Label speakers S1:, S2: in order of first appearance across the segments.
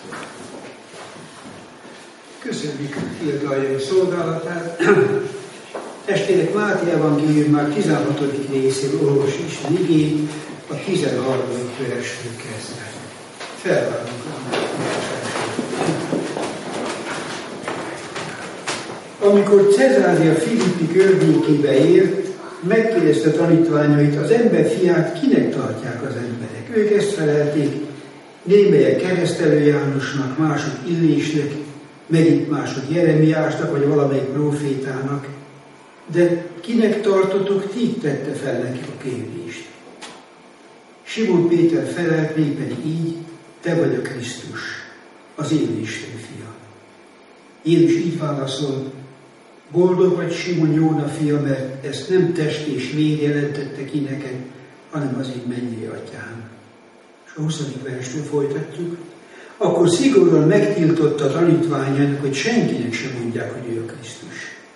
S1: Köszönjük fiataljai szolgálatát. Testvérek, Máté evangélium már 16. részén olvas Isten igényt, a 13. versről kezdve. Felvárunk a Amikor Cezária Filippi környékébe ért, megkérdezte tanítványait, az ember fiát kinek tartják az emberek. Ők ezt felelték, némelyek Keresztelő Jánosnak, mások Illésnek, megint mások Jeremiásnak, vagy valamelyik prófétának. De kinek tartotok, ti tette fel nekik a kérdést. Simon Péter felelt, mégpedig így, te vagy a Krisztus, az élő Isten fia. Jézus így válaszol, boldog vagy Simon Jóna fia, mert ezt nem test és vér jelentette ki neked, hanem az én mennyei atyám. És a 20. verstől folytatjuk. Akkor szigorúan megtiltotta a tanítványának, hogy senkinek sem mondják, hogy ő a Krisztus.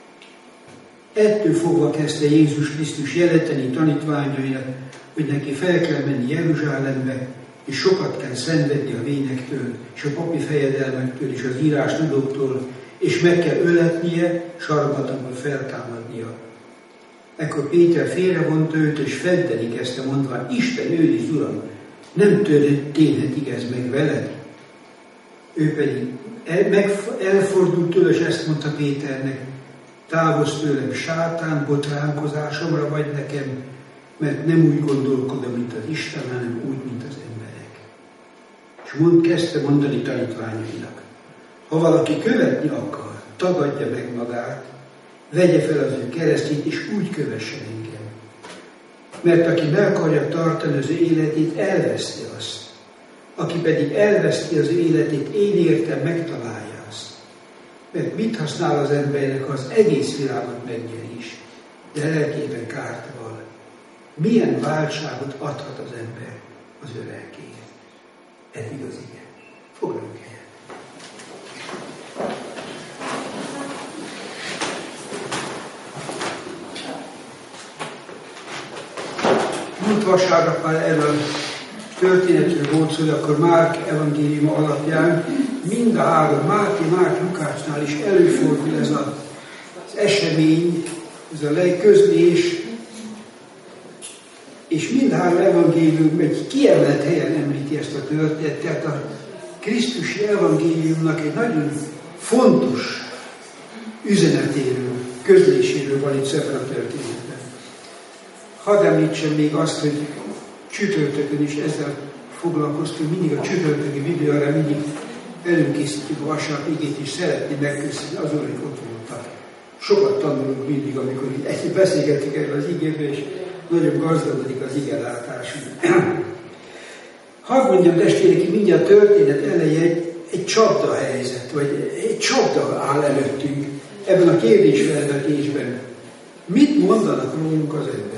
S1: Ettől fogva kezdte Jézus Krisztus jelenteni tanítványainak, hogy neki fel kell menni Jeruzsálembe, és sokat kell szenvedni a vénektől, és a papi fejedelmektől, és az írástudóktól, és meg kell öletnie, sarkalatomból feltámadnia. Ekkor Péter félrevonta őt, és feddeni kezdte, mondván, Isten őriz, Uram, nem történhetik ez meg veled? Ő pedig elfordult tőle, és ezt mondta Péternek, távozz tőlem, sátán, botránkozásomra vagy nekem, mert nem úgy gondolkodom, mint az Isten, hanem úgy, mint az emberek. És kezdte mondani tanítványainak, ha valaki követni akar, tagadja meg magát, vegye fel az ő keresztjét, és úgy kövessen engem. Mert aki meg akarja tartani az ő életét, elveszti azt. Aki pedig elveszti az ő életét, én értem, megtalálja azt. Mert mit használ az embernek, az egész világot megnyer is, de lelkében kárt val. Milyen váltságot adhat az ember az ő lelkéért? Eddig az ige. Foglaljuk helyet. Múlt vasárnap már erről a történetről volt szó, akkor Márk evangéliuma alapján mind a három, Máté, Márk, Lukácsnál is előfordul ez az esemény, ez a közlés, és mindhárom evangélium egy kiemelt helyen említi ezt a történetet, tehát a krisztusi evangéliumnak egy nagyon fontos üzenetéről, közléséről van itt ebben a történetben. Hadd említsem még azt, hogy csütörtökön is ezzel foglalkoztunk, mindig a csütörtöki videóra mindig előkészítjük a vasárnap igét, és szeretném megköszönni azon, hogy ott voltak. Sokat tanulunk mindig, amikor együtt beszélgetünk erről az igéről, és nagyon gazdagodik az igelátásunk. Hadd mondjam, testvérek, mindjárt történet elején egy csapda helyzet, vagy egy csapda áll előttünk ebben a kérdésfelvetésben. Mit mondanak rólunk az emberek?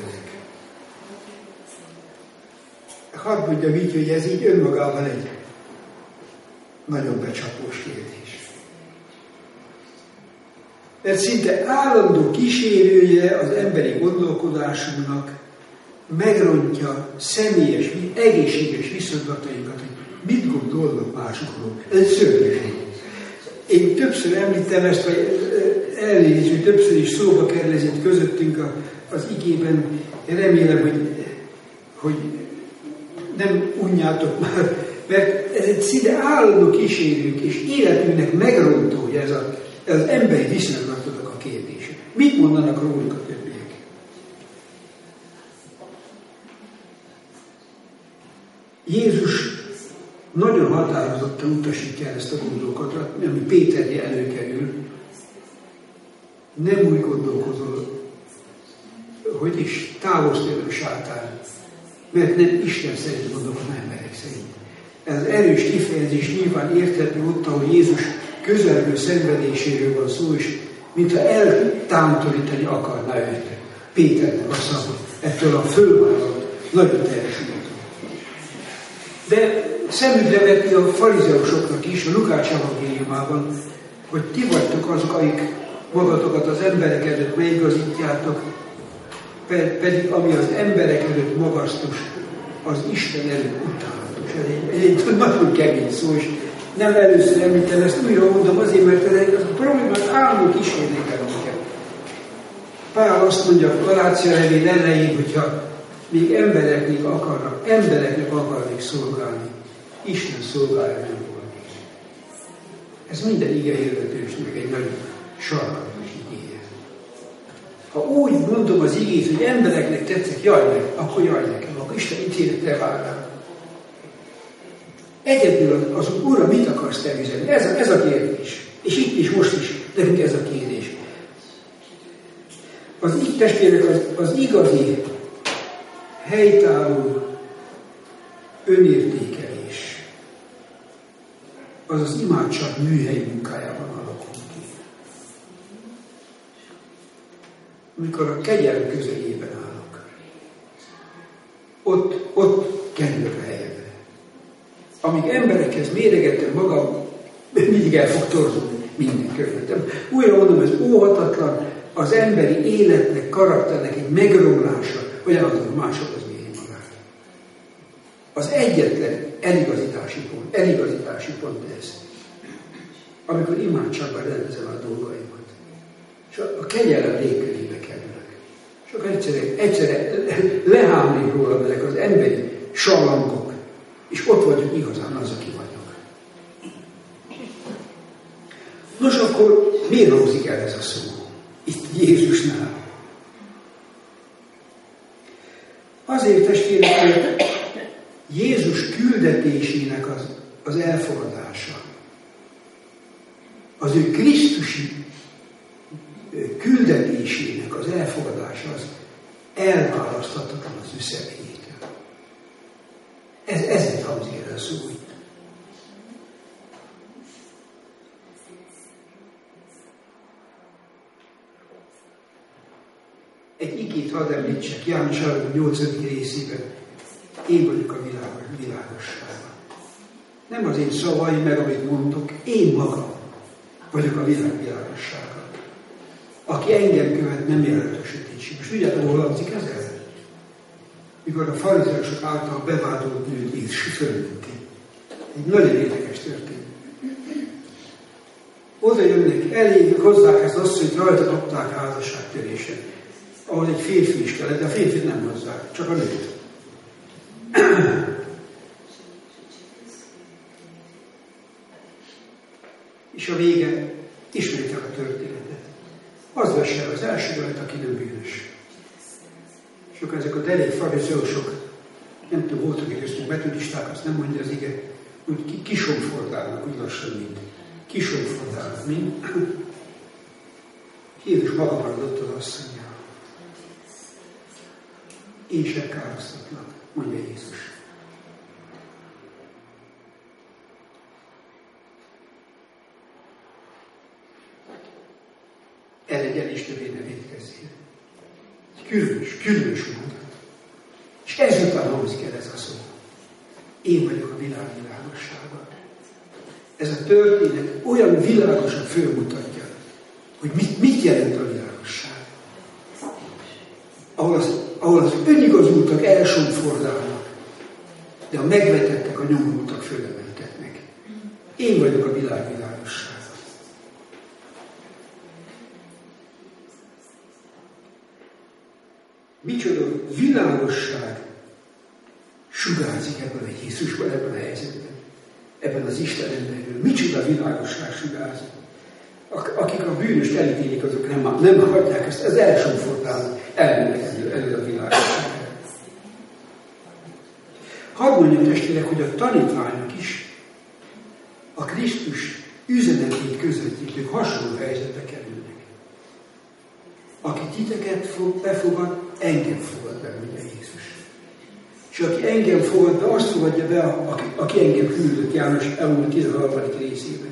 S1: Hadd mondjam így, hogy ez így önmagában egy nagyon becsapós kérdés. Mert szinte állandó kísérője az emberi gondolkodásunknak megrontja személyes, egészséges viszonylatainkat, hogy mit gondolnak másokról. Ez egy szörnyűség. Én többször említem ezt, vagy elnézést, hogy többször is szóba kerül ez itt közöttünk az igében. Én remélem, hogy nem unjátok már, mert ez egy szinte állandó kísérők, és életünknek megrontója ez az emberi viszonylatoknak a kérdése. Mit mondanak róluk a többiek? Jézus nagyon határozottan utasítja ezt a gondolkodat, ami Péterje előkerül. Nem úgy gondolkozol, hogy is távozz tőlem, sátán, mert nem Isten szerint gondolkodom, emberek szerint. Ez az erős kifejezés nyilván érthető ott, ahol Jézus közelgő szenvedéséről van szó, és mintha eltántorítani akarná őt. Péternek azt mondja, ettől a fölvállalt nagyon teljesítő. De szemükre veti a farizeusoknak is, a Lukács evangéliumában, hogy ti vagytok azok, akik magatokat az emberek előtt megigazítjátok, pedig ami az emberek előtt magasztos, az Isten előtt utálatos. Ez egy nagyon kemény szó, és Nem először említem, ezt újra mondom azért, mert ez a problémát állandó kísérnek el minket. Pál azt mondja a Galácia levél elején, hogyha még embereknek akarnék szolgálni, Isten szolgálja nem volt. Ez minden igehirdetősnek egy nagyon sarkalatos igéje. Ha úgy mondom az igét, hogy embereknek tetszek, jaj meg, akkor jaj nekem, akkor Isten ítélete vár rám. Egyedül az Uram, mit akarsz te üzenni? Ez a kérdés. És itt is, most is nekünk ez a kérdés. Így testvérek, az igazi, helytálló önértékelés az imádság műhelyi munkájában alakul ki. Amikor a kegyelem közelében állok, ott kerülök a helyemre. Amíg emberekhez méregettem magam, mindig el fog torzulni minden körülöttem. Újra mondom, ez óhatatlan, az emberi életnek, karakternek egy megromlása, olyan az, hogy másokhoz méri magát. Az egyetlen eligazítási pont ez. Amikor imádságban rendezem a dolgaimat. És a kegyelem légkörébe kerülök. És akkor egyszerre lehámlik rólam ezek az emberi sallangok, és ott vagyok igazán az, aki vagyok. Nos, akkor miért hangzik el ez a szó? Itt Jézusnál. Azért, testvérek, hogy Jézus küldetésének az elfogadása, az ő krisztusi küldetésének az elfogadása az elválaszthatatlan az ő személyétől. Ezért hangzik el a szó itt. Egy igét hadd említsek, János 8. részében. Én vagyok a világossága. Nem az én szavaim meg, amit mondok, én magam vagyok a világossága. Aki engem követ, nem jelent a sötétség. És tudjátok, hol hangzik ez el? Mikor a farizeusok által bevádolt nőt Jézus fölmenti. Egy nagyon érdekes történet. Oda jönnek, elég hozzák ezt azt, hogy rajta kapták házasságtörésen. Ahol egy férfi is kellett, de a férfit nem hozzák, csak a nőt. És a vége, ismertek a történetet. Az vesse el az első ölet, aki nem bűnös. És akkor ezek a derék farizeusok, nem tudom, voltak egy köztünk metodisták, azt nem mondja az ige, úgy kisomfordálnak, úgy lassan, mint kisomfordálnak, mint Jézus maga maradott az asszonyjal. Én sem károsztatlak, mondja Jézus. Elegyen Isten ne vétkezzél. Különös mondat. És ezután hangzik el ez a szó. Én vagyok a világ világossága. Ez a történet olyan világosan fölmutatja, hogy mit jelent a világosság. Ahol az önigazultak elsomfordálnak, de a megvetettek, a nyomultak fölemeltetnek. Én vagyok a világ világossága. Micsoda világosság sugárzik ebben a Jézusban, ebben a helyzetben, ebben az Isten emberről. Micsoda világosság sugárzik. Akik a bűnöst elítélik, azok nem hagyják ezt, ez elsomfordálnak, elmennek elő a világosság. Hadd mondjam, testvérek, hogy a tanítványok is a Krisztus üzenetét közvetítők hasonló helyzetbe kerülnek. Aki titeket befogad, engem fogad be, mondja Jézus. És aki engem fogad be, azt fogadja be, aki engem küldött, János elmúlt 13. részében.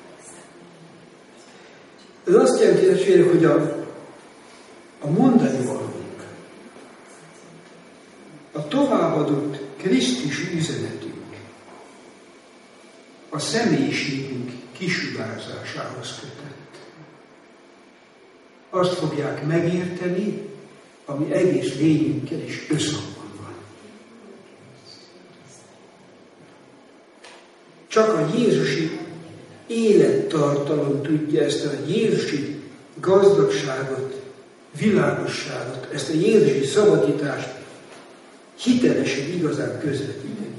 S1: Ez azt jelenti, testvérek, hogy a mondani valónk, a továbbadott Krisztusi üzenetünk, a személyiségünk kisugárzásához kötött. Azt fogják megérteni, ami egész lényünkkel is összhangban van. Csak a jézusi élettartalom tudja ezt a jézusi gazdagságot, világosságot, ezt a jézusi szabadítást hitelesen, igazán közvetíteni.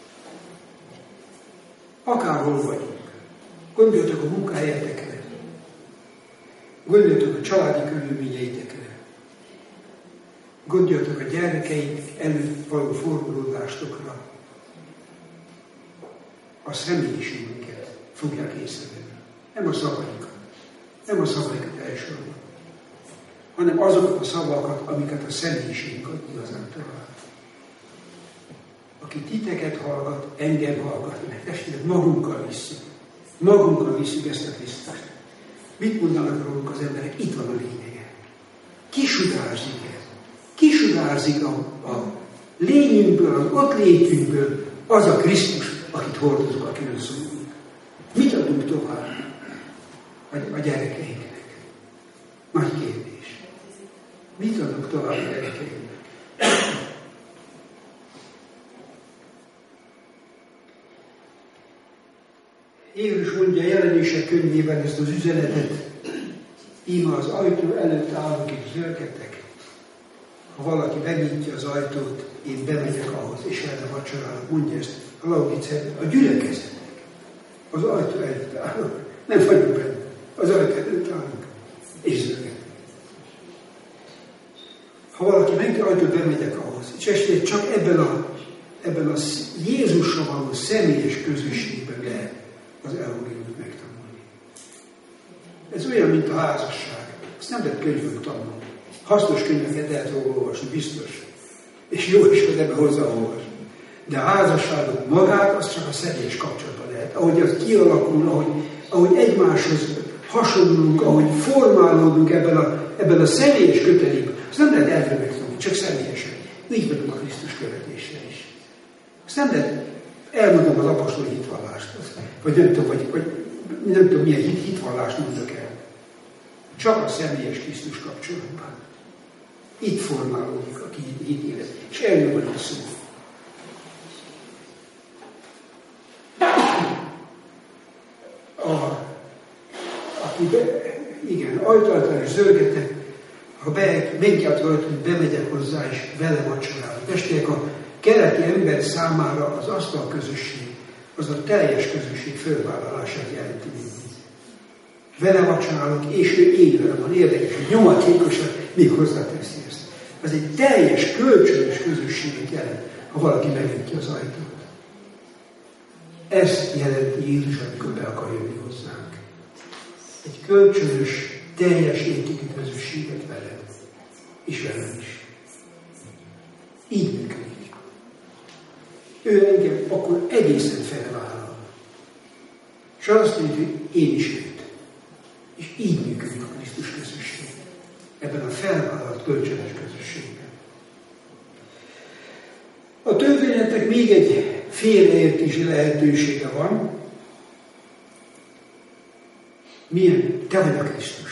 S1: Akárhol vagyunk. Gondoljatok a munkahelyetekre. Gondoljatok a családi körülményeitekre. Gondoljatok a gyermekeink előtt való fordulódástokra. A személyiségünket fogják észrevenni. Nem a szavaikat. Nem a szavaikat elsősorban, hanem azokat a szavakat, amiket a személyiségünket igazán talál. Aki titeket hallgat, engem hallgat meg. Testvérek, magunkkal visszük ezt a Krisztust. Mit mondanak róluk az emberek? Itt van a lényege. Kisugárzik a lényünkből, az ott létünkből az a Krisztus, akit hordozunk, akiről szólunk. Mit adunk tovább a gyerekeinknek? Nagy kérdés. Mit adunk tovább a gyerekeinknek? Jézus mondja a Jelenések könyvében ezt az üzenetet, íme az ajtó előtt állok és zörgetek. Ha valaki megnyitja az ajtót, én bemegyek ahhoz, és vele vacsorálok. Mondja ezt a Laodiceiben, a gyülekezetnek. Az ajtó előtt állok. Nem vagyunk benne. Az ajtó előtt állok, és zörgetek. Ha valaki megnyitja az ajtót, bemegyek ahhoz. És estél csak ebben a Jézusra való személyes közösségben lehet az evangéliumot megtanulni. Ez olyan, mint a házasság. Ezt nem lehet könyvön tanulni. Hasznos könyveket lehet olvasni, biztos. És jó is, hogy ebbe hozzáolvasni. De a házasságot magát, az csak a személyes kapcsolatban lehet. Ahogy az kialakul, ahogy egymáshoz hasonlulunk, ahogy formálódunk ebben a személyes kötelékben. Azt nem lehet elvől megtanulni, csak személyesen. Így vagyunk a Krisztus követésre is. Azt nem lehet elmondom az apostoli hitvallást, vagy nem tudom milyen hitvallást mondok el. Csak a személyes Krisztus kapcsolatban. Itt formálódik a hitélet, és erről van a szó. Igen, ajtóáltal és zörgetek, ha megjárt rajta, hogy bemegyek hozzá, és vele vacsorálok. Testvérek, a keleti ember számára az asztalközösség, az a teljes közösség fölvállalását jelenti mindig. Vele vacsorálok, és ő így vele van. Érdekes, hogy nyomatékosan még hozzáteszi ezt. Ez egy teljes, kölcsönös közösséget jelent, ha valaki megnyitja az ajtót. Ezt jelenti Jézus, amikor be akar jönni hozzánk. Egy kölcsönös, teljes értékű közösséget velem, és velem is. Így működik. Ő engem akkor egészen felvállal. És azt mondja, hogy én is őt. És így működik a Krisztus közösség. Ebben a felvállalt kölcsönös közösségben. A történetnek még egy félreértési lehetősége van. Milyen? Te vagy a Krisztus.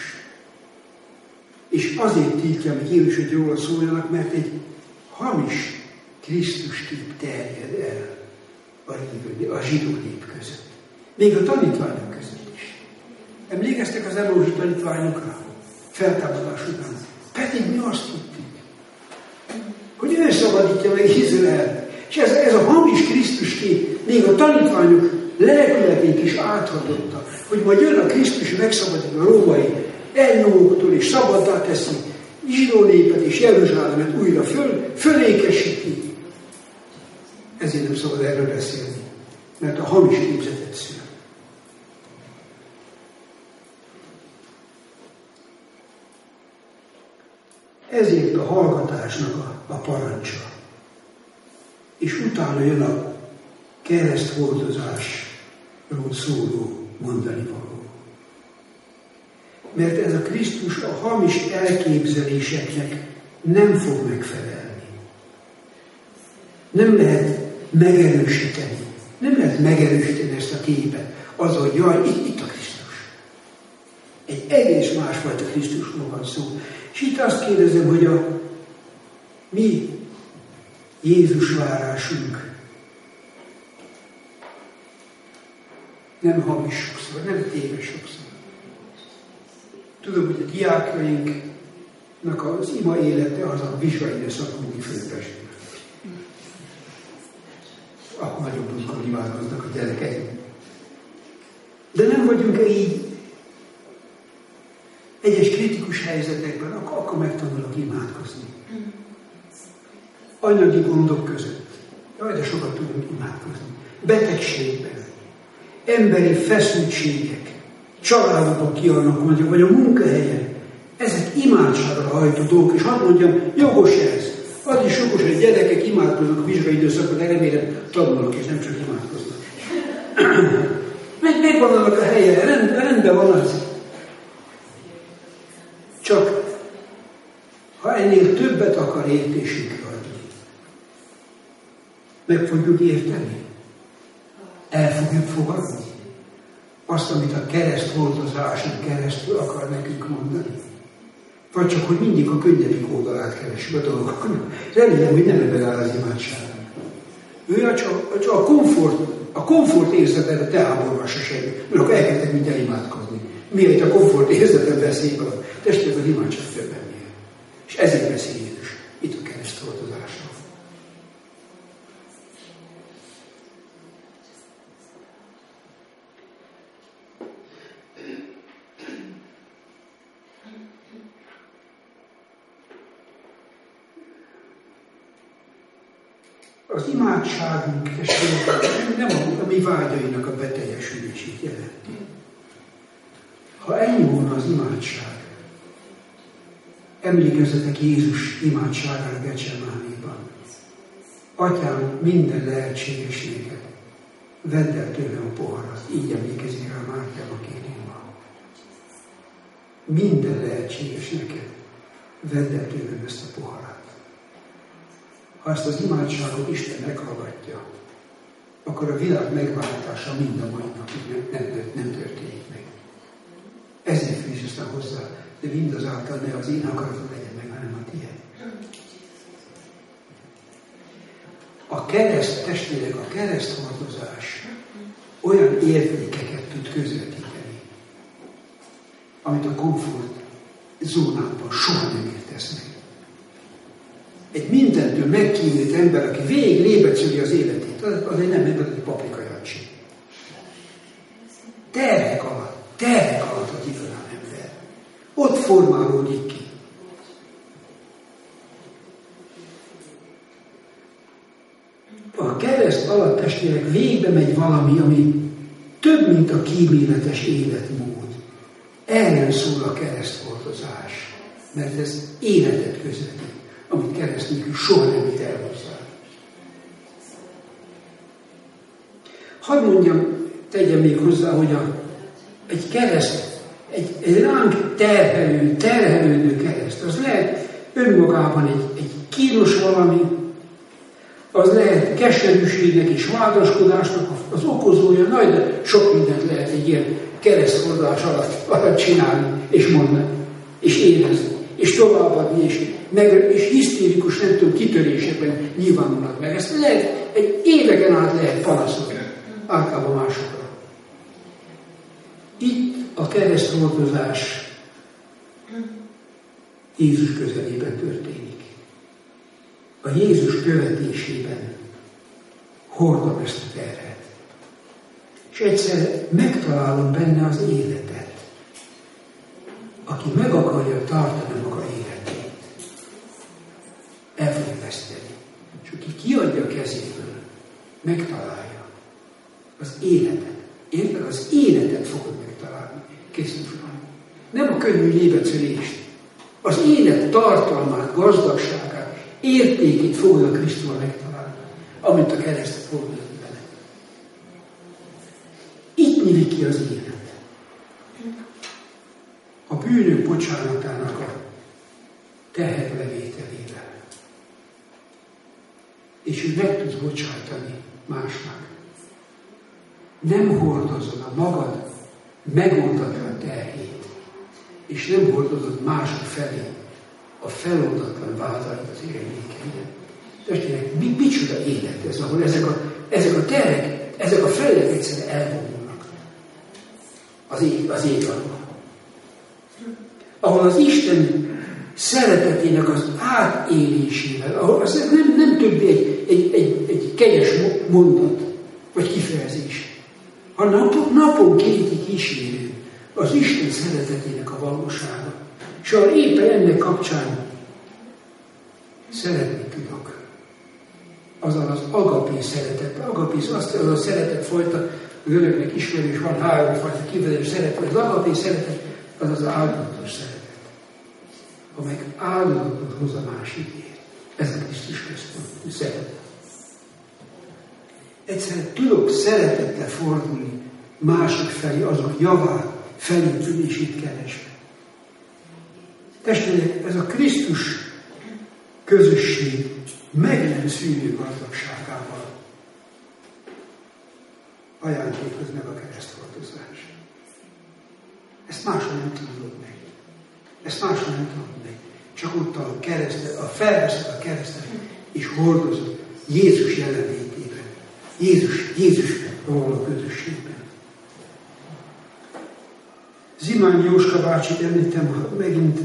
S1: És azért tiltja meg Jézus, hogy róla szóljanak, mert egy hamis Krisztus kép terjed el a zsidó nép között. Még a tanítványok között is. Emlékeztek az Emaúsi tanítványokra? Feltámadás után. Pedig mi azt tudtuk, hogy ő szabadítja meg Izraelt. És ez a hamis Krisztus kép még a tanítványok lelkületét is áthadotta, hogy majd jön a Krisztus, megszabadít a római elnyomóktól, és szabaddá teszi zsidó népet és Jeruzsálemet újra fölékesíti. Ezért nem szabad erről beszélni, mert a hamis képzetet szül. Ezért a hallgatásnak a parancsa. És utána jön a kereszthordozásról szóló mondani való. Mert ez a Krisztus a hamis elképzeléseknek nem fog megfelelni. Nem lehet megerősíteni. Nem lehet megerősíteni ezt a képet. Az, hogy jaj, itt a Krisztus. Egy egész másfajta Krisztusról van szó. És itt azt kérdezem, hogy a mi Jézus várásunk nem hamis sokszor, nem téves sokszor. Tudom, hogy a diákjainknak az ima élete az a vizsgaidőszakúgi főpest. Akkor nagyobb bunkor imádkoznak a gyerekeink. De nem vagyunk így. Egyes kritikus helyzetekben, akkor megtanulok imádkozni. Anyagi gondok között. Jaj, de sokat tudunk imádkozni. Betegségben, emberi feszültségek, családokban kialakulnak, vagy a munkahelyen. Ezek imádságra hajtó dolgok, és hadd mondjam, jogos ez. Az is jogos, hogy gyerekek imádkoznak a vizsgai időszakban, de remélem tanulnak, és nem csak imádkoznak. Megvan annak a helye, rendben van az. Csak, ha ennél többet akar értésünkre adni, meg fogjuk érteni, el fogjuk fogadni azt, amit a kereszthordozáson keresztül akar nekünk mondani. Vagy csak, hogy mindig a könnyebbik oldalát keresünk a dolgoknak. Remélem, hogy nem ebben áll az imádság. Ő csak a komfort érzetet te háborúvassa semmi. Mert akkor elkezdtek mindjárt imádkozni. Miért a komfort érzetet beszéljük a testvérek az imádság többen miért. És ezért beszél Jézus itt a kereszthordozásról. Az imádságunk nem a mi vágyainak a beteljesülését jelenti. Ha ennyi volna az imádság, emlékezzetek Jézus imádságára Gecsemánéban. Atyám, minden lehetséges néked, vedd el tőlem a poharat. Így emlékezik rá Mátyám a kérényben. Minden lehetséges neked, vedd el tőlem ezt a poharat. Ha ezt az imádságot Isten meghallgatja, akkor a világ megváltása mind a mai napig nem történik meg. Ezért fűz aztán hozzá, de mindazáltal ne az én akaratom legyen meg, hanem a tiéd. A kereszt, testvérek, a kereszthordozás olyan értékeket tud közvetíteni, amit a komfort zónában soha nem értesz meg. Egy mindentől megkínult ember, aki végig lébecöli az életét, az egy nem ember, egy paprikajátség. Terhek alatt a igazán ember. Ott formálódik ki. A kereszt alatt, testvérek, végbe megy valami, ami több, mint a kíméletes életmód. Erről szól a kereszthordozás, mert ez életet közvetít, amit keresztül soha nem vitt el hozzá. Hadd mondjam, tegyem még hozzá, hogy egy kereszt, egy ránk terhelődő kereszt, az lehet önmagában egy kínos valami, az lehet keserűségnek és vádaskodásnak az okozója, de sok mindent lehet egy ilyen kereszthordás alatt csinálni, és mondani, és érezni, és továbbadni, és hisztérikus, nem tudom, kitörésekben nyilvánulnak meg. Ezt lehet, egy éveken át lehet panaszolni, általában másokra. Itt a kereszthordozás Jézus közelében történik. A Jézus követésében hordom ezt a terhet. És egyszer megtalálom benne az életet. Aki meg akarja tartani maga életét, el fogja veszteni. És aki kiadja a kezéből, megtalálja az életet. Érted? Az életet fogod megtalálni. Készült van. Nem a könnyű lébecolést. Az élet tartalmát, gazdagságát, értékét fogod a Krisztusban megtalálni, amint a keresztet fogod bele. Itt nyílik ki az élet. A bűnök bocsánatának a teherlevételével. És ő meg tudsz bocsájtani másnak. Nem hordozod a magad megoldatlan terhét, és nem hordozod mások felé a feloldatlan vádait az érzékenyen. Testvérek, micsoda élet ez, ahol ezek a terhek, ezek a felek egyszerűen elvonulnak.
S2: az ég alól. Ahol az Isten szeretetének az átélésével, ahol az nem többé egy kegyes mondat, vagy kifejezés, hanem naponkénti kísérő az Isten szeretetének a valósága. És ahol éppen ennek kapcsán szeretni tudok. Azaz az agapé szeretet. Agapé az a szeretet fajta, a görögnek ismerős, van három fajta kifejezés szeretet. Az agapé szeretet az az áldozatos szeretet, amely áldozatot hoz a másikért. Ez a Krisztus központú szeretet. Egyszerűen tudok szeretettel fordulni másik felé, azok javát felépülését keresve. Testvérek, ez a Krisztus közösség meg nem szűnő gazdagságával ajándékoz meg a kereszthordozás. Ezt máshol nem tudod meg. Ezt máshol nem tudod meg. Csak ott a keresztet, a felveszed a keresztet, és hordozod Jézus jelenlétében. Jézus róla közösségben. Zimány Jóska bácsit említem megint,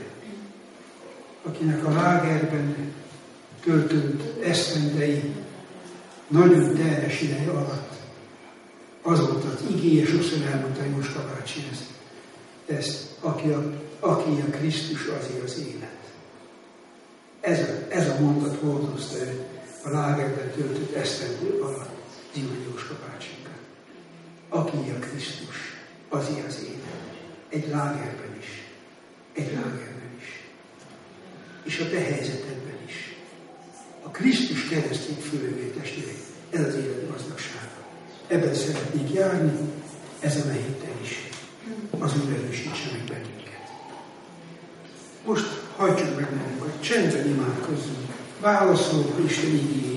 S2: akinek a lágerben töltött esztendei nagyon terhes ideje alatt az volt az igéje, sokszor elmondta Jóska bácsi ezt, aki a Krisztus, azért az élet. Ez a mondat hordozta ő a lágerben töltött esztendő alatt Zimány Jóska bácsinkat. Aki a Krisztus, azért az élet. Egy lágerben is. És a te helyzetedben is. A Krisztus keresztény fölövé testvérek, ez az élet gazdagsága. Ebben szeretnék járni, ezen a héten is. Az Úr erősítse meg bennünket. Most hagyjuk meg magunkat, csendben imádkozzunk, válaszolunk Isten igéjére.